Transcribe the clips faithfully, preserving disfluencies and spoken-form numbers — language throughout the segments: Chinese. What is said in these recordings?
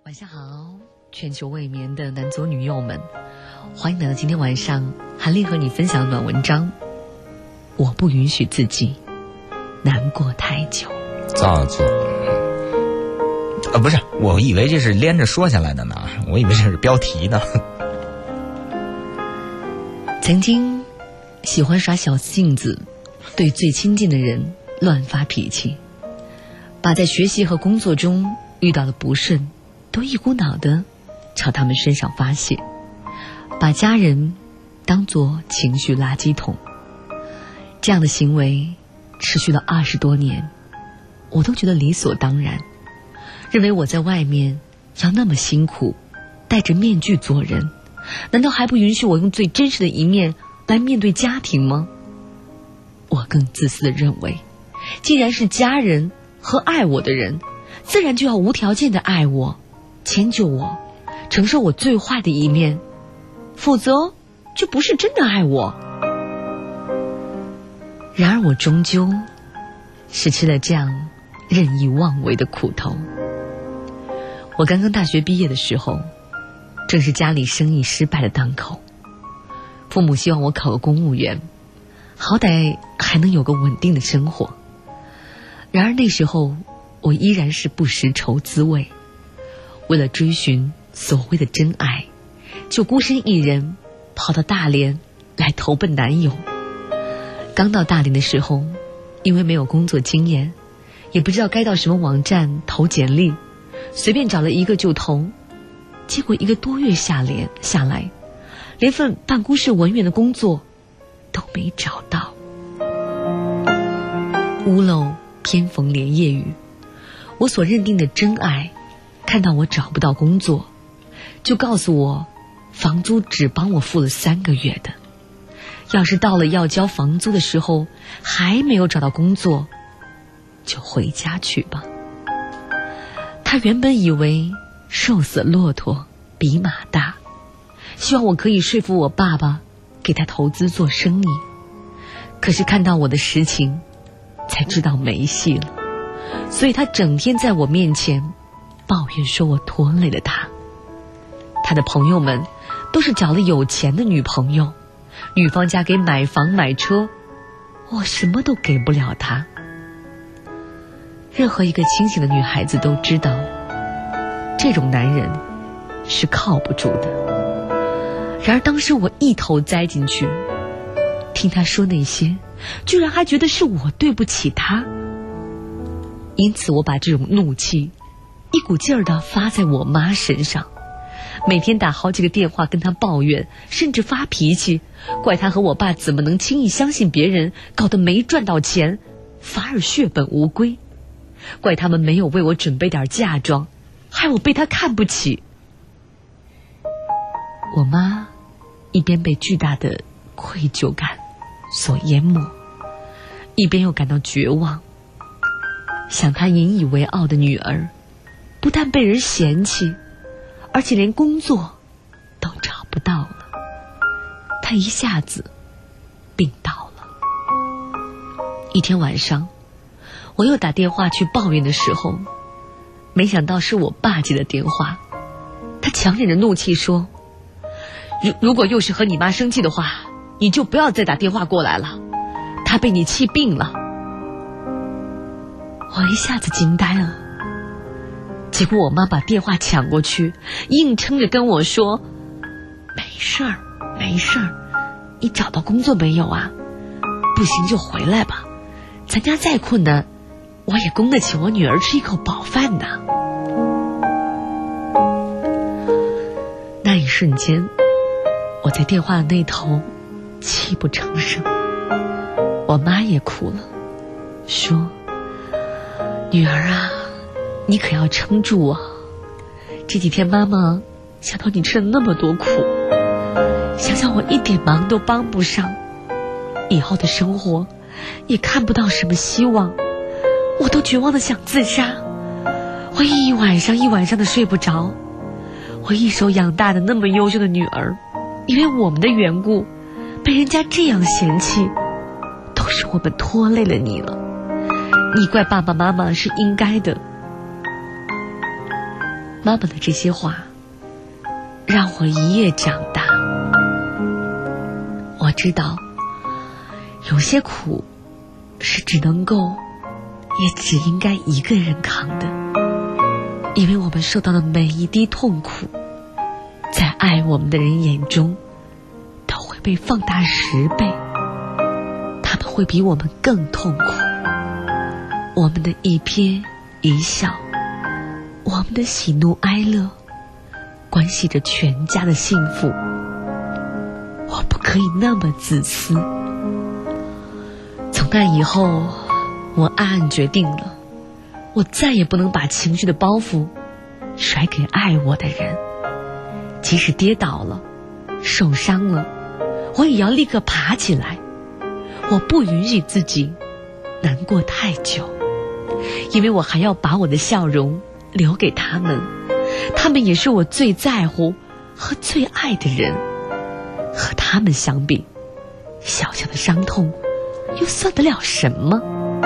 晚上好，全球未眠的男左女右们，欢迎来到今天晚上韩丽和你分享的暖文章。我不允许自己难过太久。 造作，呃，不是，我以为这是连着说下来的呢，我以为这是标题呢。 曾经喜欢耍小性子，对最亲近的人乱发脾气，把在学习和工作中遇到的不顺都一股脑的朝他们身上发泄，把家人当作情绪垃圾桶。这样的行为持续了二十多年，我都觉得理所当然，认为我在外面要那么辛苦，戴着面具做人，难道还不允许我用最真实的一面来面对家庭吗？我更自私地认为，既然是家人和爱我的人，自然就要无条件地爱我，迁就我，承受我最坏的一面，否则就不是真的爱我。然而我终究是吃了这样任意妄为的苦头。我刚刚大学毕业的时候，正是家里生意失败的当口，父母希望我考个公务员，好歹还能有个稳定的生活。然而那时候我依然是不识愁滋味，为了追寻所谓的真爱，就孤身一人跑到大连来投奔男友。刚到大连的时候，因为没有工作经验，也不知道该到什么网站投简历，随便找了一个就投，结果一个多月下连下来，连份办公室文员的工作都没找到。屋漏偏逢连夜雨，我所认定的真爱，看到我找不到工作，就告诉我房租只帮我付了三个月的，要是到了要交房租的时候还没有找到工作，就回家去吧。他原本以为瘦死骆驼比马大，希望我可以说服我爸爸给他投资做生意，可是看到我的实情才知道没戏了，所以他整天在我面前抱怨说我拖累了他。他的朋友们都是找了有钱的女朋友，女方家给买房买车，我什么都给不了他。任何一个清醒的女孩子都知道，这种男人是靠不住的。然而当时我一头栽进去，听他说那些，居然还觉得是我对不起他。因此我把这种怒气一股劲儿地发在我妈身上，每天打好几个电话跟她抱怨，甚至发脾气，怪她和我爸怎么能轻易相信别人，搞得没赚到钱反而血本无归，怪他们没有为我准备点嫁妆，害我被他看不起。我妈一边被巨大的愧疚感所淹没，一边又感到绝望，想她引以为傲的女儿不但被人嫌弃，而且连工作都找不到了。她一下子病倒了。一天晚上，我又打电话去抱怨的时候，没想到是我爸接的电话。他强忍着怒气说，如如果又是和你妈生气的话，你就不要再打电话过来了，她被你气病了。我一下子惊呆了，结果我妈把电话抢过去，硬撑着跟我说，没事儿没事儿，你找到工作没有啊？不行就回来吧，咱家再困难我也供得起我女儿吃一口饱饭的。那一瞬间，我在电话的那头泣不成声，我妈也哭了，说，女儿啊，你可要撑住啊，这几天妈妈想到你吃了那么多苦，想想我一点忙都帮不上，以后的生活也看不到什么希望，我都绝望的想自杀。我一晚上一晚上的睡不着，我一手养大的那么优秀的女儿，因为我们的缘故被人家这样嫌弃，都是我们拖累了你了，你怪爸爸妈妈是应该的。 妈妈的这些话让我一夜长大。我知道有些苦是只能够也只应该一个人扛的，因为我们受到的每一滴痛苦在爱我们的人眼中都会被放大十倍，他们会比我们更痛苦。我们的一瞥一笑，我们的喜怒哀乐关系着全家的幸福。我不可以那么自私。从那以后，我暗暗决定了，我再也不能把情绪的包袱甩给爱我的人。即使跌倒了，受伤了，我也要立刻爬起来。我不允许自己难过太久，因为我还要把我的笑容留给他们，他们也是我最在乎和最爱的人。和他们相比，小小的伤痛又算得了什么？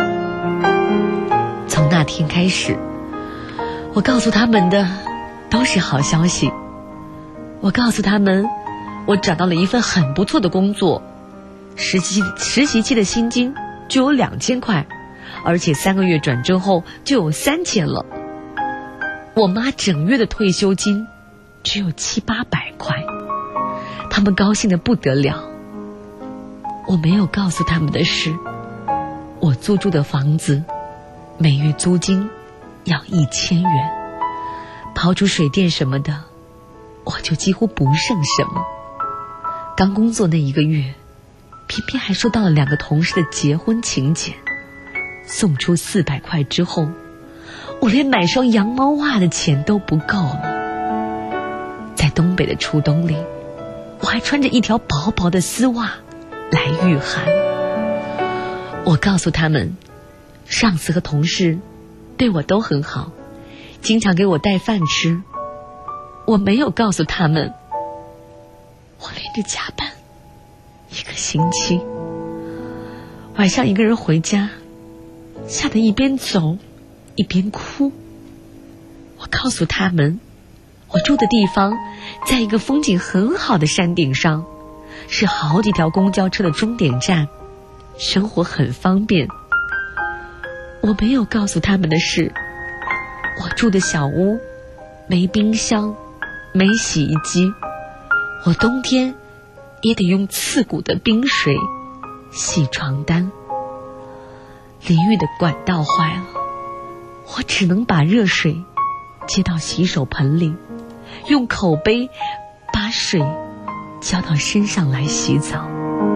从那天开始，我告诉他们的都是好消息。我告诉他们，我找到了一份很不错的工作，实习实习期的薪金就有两千块，而且三个月转正后就有三千了。我妈整月的退休金只有七八百块，他们高兴得不得了。我没有告诉他们的是，我租住的房子每月租金要一千元，刨除水电什么的，我就几乎不剩什么。刚工作那一个月，偏偏还收到了两个同事的结婚请柬，送出四百块之后，我连买双羊毛袜的钱都不够了。在东北的初冬里，我还穿着一条薄薄的丝袜来御寒。我告诉他们，上司和同事对我都很好，经常给我带饭吃。我没有告诉他们，我连着加班一个星期，晚上一个人回家，吓得一边走一边哭。我告诉他们，我住的地方在一个风景很好的山顶上，是好几条公交车的终点站，生活很方便。我没有告诉他们的是，我住的小屋没冰箱，没洗衣机，我冬天也得用刺骨的冰水洗床单。淋浴的管道坏了，我只能把热水接到洗手盆里，用口杯把水浇到身上来洗澡。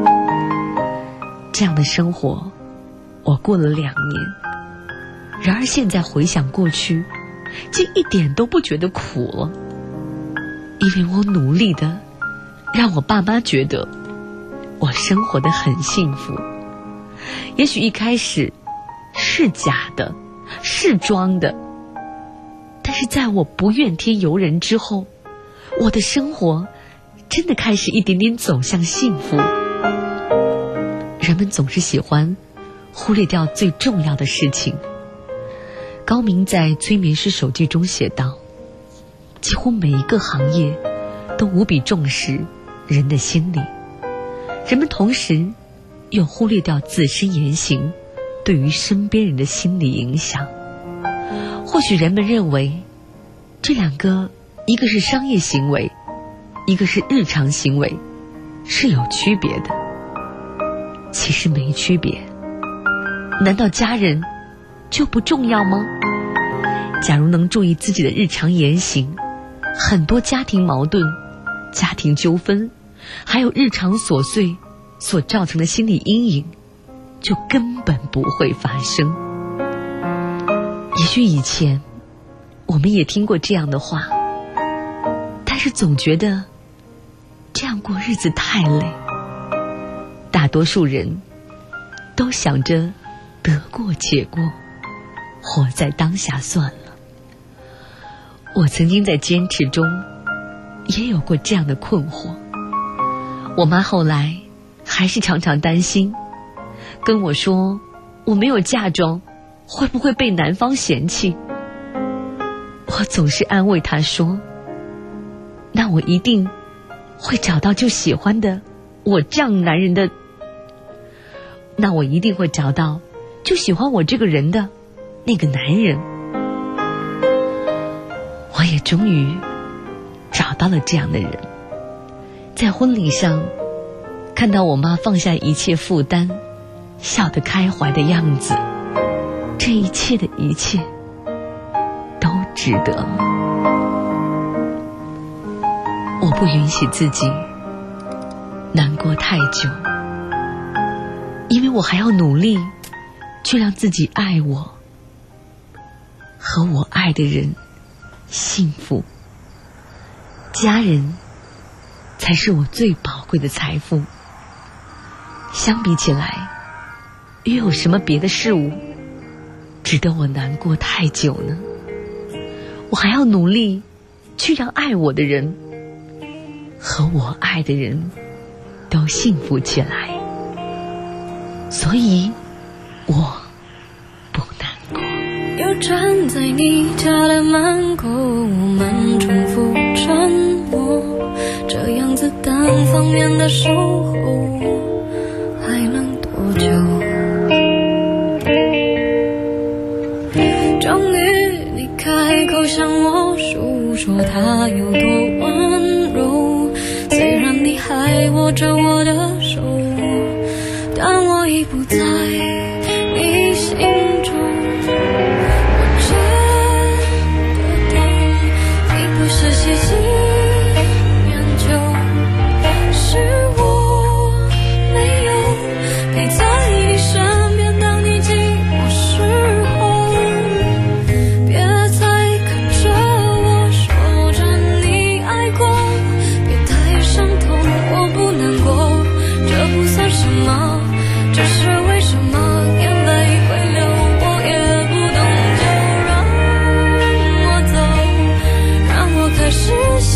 这样的生活我过了两年，然而现在回想过去，竟一点都不觉得苦了，因为我努力的让我爸妈觉得我生活得很幸福。也许一开始是假的，是装的，但是在我不怨天尤人之后，我的生活真的开始一点点走向幸福。人们总是喜欢忽略掉最重要的事情。高明在《催眠师手记》中写道，几乎每一个行业都无比重视人的心理，人们同时又忽略掉自身言行对于身边人的心理影响。或许人们认为这两个，一个是商业行为，一个是日常行为，是有区别的。其实没区别。难道家人就不重要吗？假如能注意自己的日常言行，很多家庭矛盾、家庭纠纷，还有日常琐碎所造成的心理阴影，就根本不会发生。也许以前我们也听过这样的话，但是总觉得这样过日子太累。大多数人都想着得过且过，活在当下算了。我曾经在坚持中也有过这样的困惑。我妈后来还是常常担心，跟我说我没有嫁妆会不会被男方嫌弃。我我总是安慰他说，那我一定会找到就喜欢的我这样男人的，那我一定会找到就喜欢我这个人的那个男人。我也终于找到了这样的人。在婚礼上看到我妈放下一切负担，笑得开怀的样子，这一切的一切都值得。我不允许自己难过太久，因为我还要努力去让自己爱我和我爱的人幸福。家人才是我最宝贵的财富。相比起来，又有什么别的事物值得我难过太久呢？我还要努力去让爱我的人和我爱的人都幸福起来，所以我不难过。 又站在你家的门口，我们重复沉默，这样子单方面的守候还能多久？终于你开口向我诉说他有多温柔，虽然你还握着我的手，但我已不在你心中。我觉得你不是喜新厌旧，是我没有陪在你身边，当你寂寞时候，别再看着我说着你爱过，别太伤痛，我不难过，这不算什么，只是为什么眼泪会流，我也不懂，就让我走，让我开始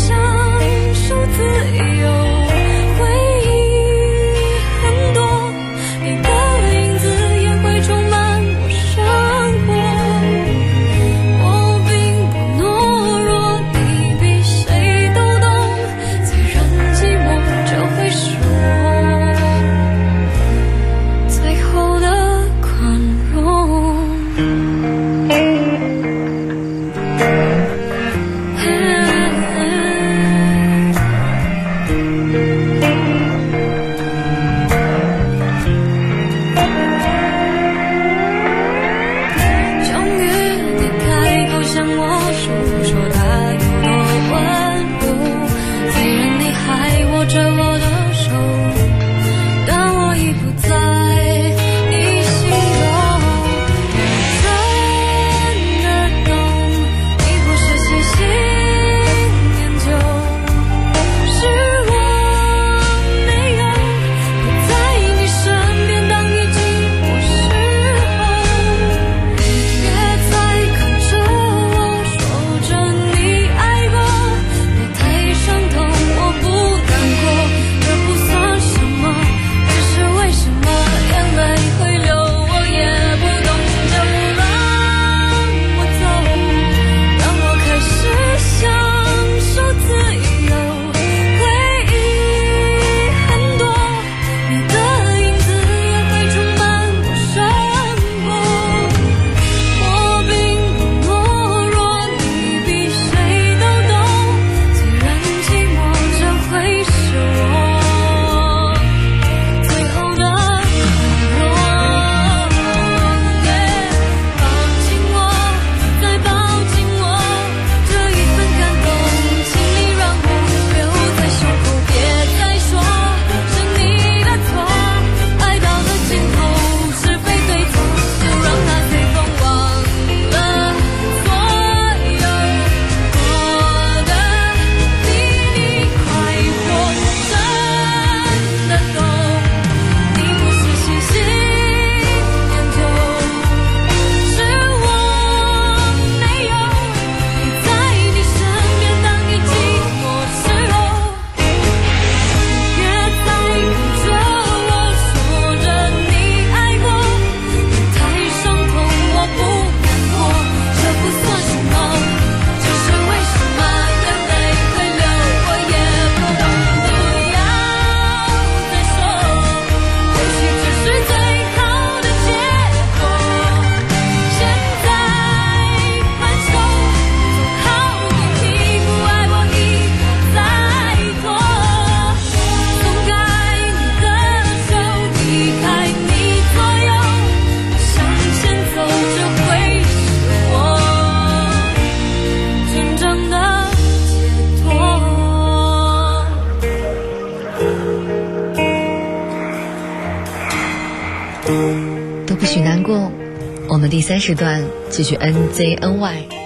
都不许难过。我们第三时段继续 N Z N Y。